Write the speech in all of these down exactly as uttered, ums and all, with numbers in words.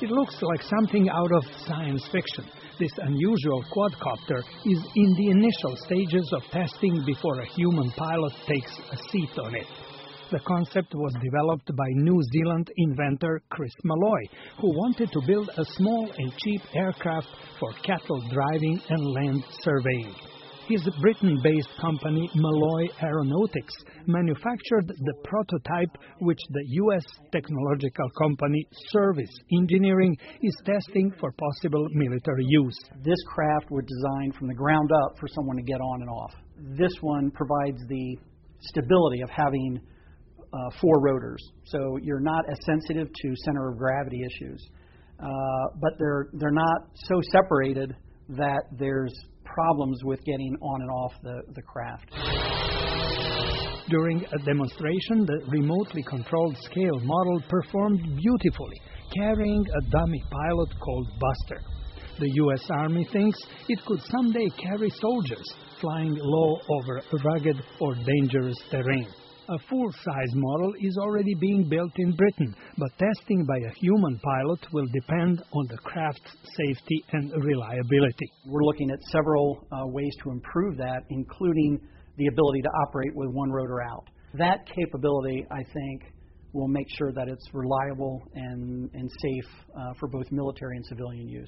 It looks like something out of science fiction. This unusual quadcopter is in the initial stages of testing before a human pilot takes a seat on it. The concept was developed by New Zealand inventor Chris Malloy, who wanted to build a small and cheap aircraft for cattle driving and land surveying. His Britain-based company Malloy Aeronautics manufactured the prototype, which the U S technological company Service Engineering is testing for possible military use. This craft was designed from the ground up for someone to get on and off. This one provides the stability of having uh, four rotors, so you're not as sensitive to center of gravity issues, uh, but they're they're not so separated that there's problems with getting on and off the, the craft. During a demonstration, the remotely controlled scale model performed beautifully, carrying a dummy pilot called Buster. The U S Army thinks it could someday carry soldiers, flying low over rugged or dangerous terrain. A full-size model is already being built in Britain, but testing by a human pilot will depend on the craft's safety and reliability. We're looking at several uh, ways to improve that, including the ability to operate with one rotor out. That capability, I think, will make sure that it's reliable and, and safe uh, for both military and civilian use.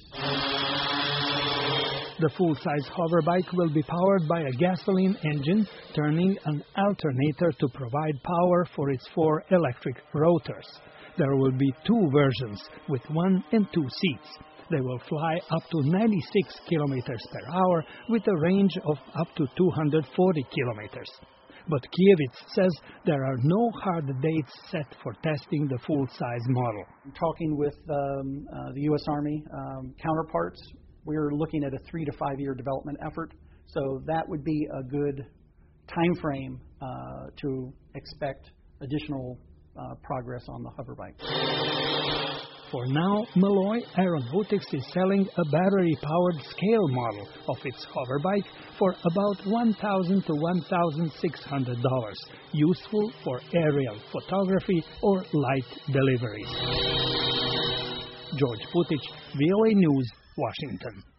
The full-size hoverbike will be powered by a gasoline engine, turning an alternator to provide power for its four electric rotors. There will be two versions, with one and two seats. They will fly up to ninety-six kilometers per hour, with a range of up to two hundred forty kilometers. But Kiewicz says there are no hard dates set for testing the full-size model. Talking with um, uh, the U S Army um, counterparts, we're looking at a three to five year development effort, so that would be a good time frame uh, to expect additional uh, progress on the hoverbike. For now, Malloy Aeronautics is selling a battery-powered scale model of its hoverbike for about one thousand to one thousand six hundred dollars, useful for aerial photography or light deliveries. George Putic, V O A News, Washington.